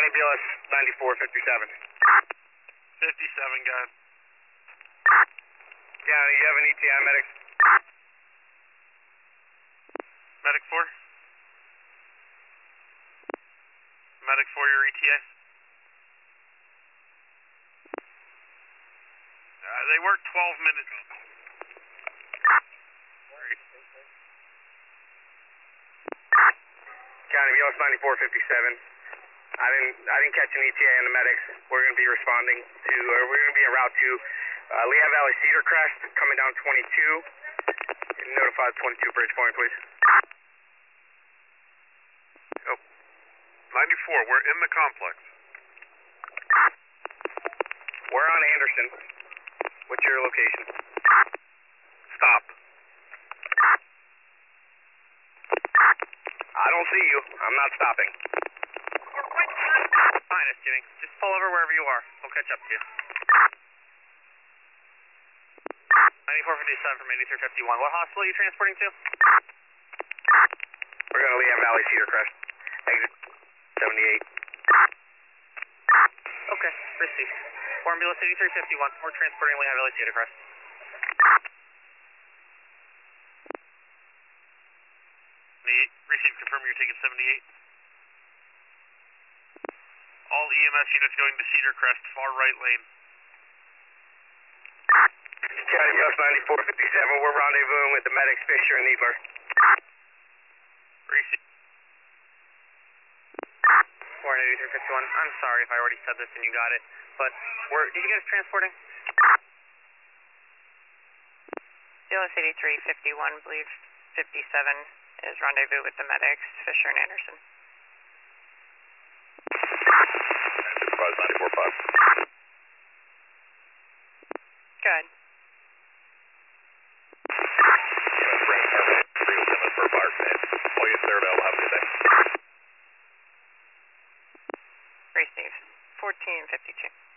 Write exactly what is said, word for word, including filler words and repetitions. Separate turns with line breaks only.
B L S ninety-four fifty-seven.
fifty-seven, go ahead.
County, you have an E T I medics?
Medic four? Medic four, your E T A? Uh, they work twelve minutes.
County, B L S ninety-four fifty-seven. I didn't, I didn't catch an E T A in the medics. We're going to be responding to, or we're going to be en route to uh, Lehigh Valley Cedar Crest, coming down twenty-two. Notify the twenty-two bridge point, please.
Oh, ninety-four, we're in the complex.
We're on Anderson. What's your location?
Stop.
I don't see you. I'm not stopping.
Fine, it's Jimmy. Just pull over wherever you are. We'll catch up to you. ninety-four fifty-seven from eighty-three fifty-one. What hospital are you transporting to?
We're going to Lehigh Valley Cedar Crest. Exit seventy-eight.
Okay, received. Four ambulance eighty-three fifty-one. We're transporting Lehigh Valley Cedar Crest. Receive, confirm you're taking seventy-eight. All E M S units going to Cedar Crest, far right lane.
County, B L S ninety-four fifty-seven. We're rendezvousing with the medics Fisher and Needler.
Receive. four eighty-three fifty-one. I'm sorry if I already said this and you got it, but where did you guys transporting?
B L S eighty-three fifty-one, believe fifty-seven is rendezvous with the medics, Fisher and Anderson.
Supervise ninety-four five.
Good. Receive. fourteen fifty-two.